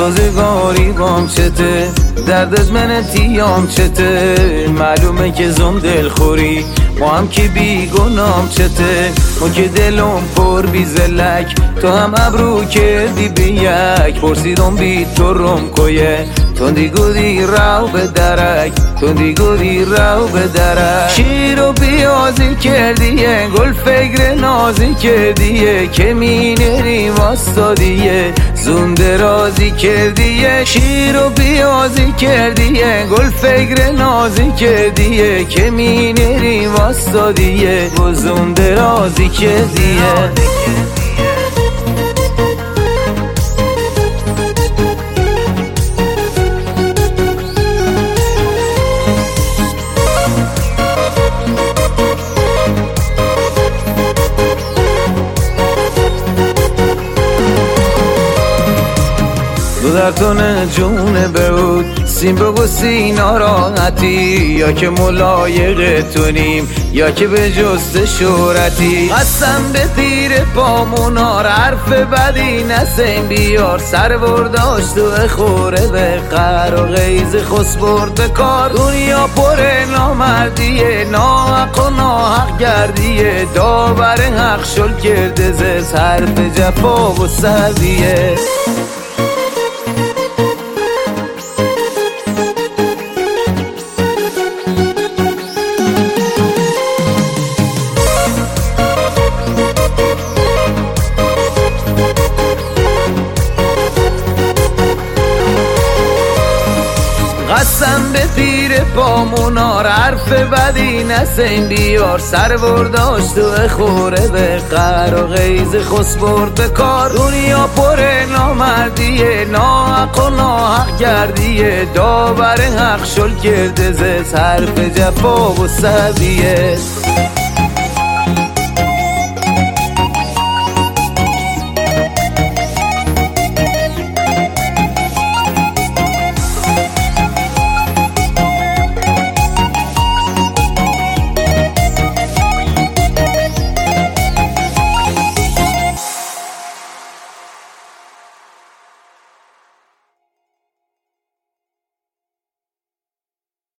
روزگاری بام چته، درد از منتیام چته، معلومه که زم دلخوری ما هم که بیگنام چته، ما که دلم پر بی زلک تو هم ابرو کردی به یک، پرسیدم بی تو رم کویه تندی گودی راو به درک، تندی گودی راو به درک، شیر و بیازی کردیه گل فکر نازی کردیه که مینری واستادیه زون درازی کردیه، شیر و بیازی کردیه گل فکر نازی کردیه که مینری واستادیه و زون درازی کردیه. تو در تونه جونه بود سیم بگو سینا راحتی، یا که ملایق تونیم یا که به جست شورتی، قسم به پیر پامونار حرف بدی نسیم بیار، سر برداشت و خوره به قهر و غیز خس برد کار، دنیا پر نامردیه ناحق و ناحق گردیه، داور حق شل کرده زز حرف جفا و سردیه. قسم به پیر پامونار حرف بدی نسیم بیار، سر برداشت و خوره به قهر و غیز خس برد کار، دنیا پر نامردیه ناحق و ناحق گردیه، داور حق شل کرده زز حرف جفا و سبیه.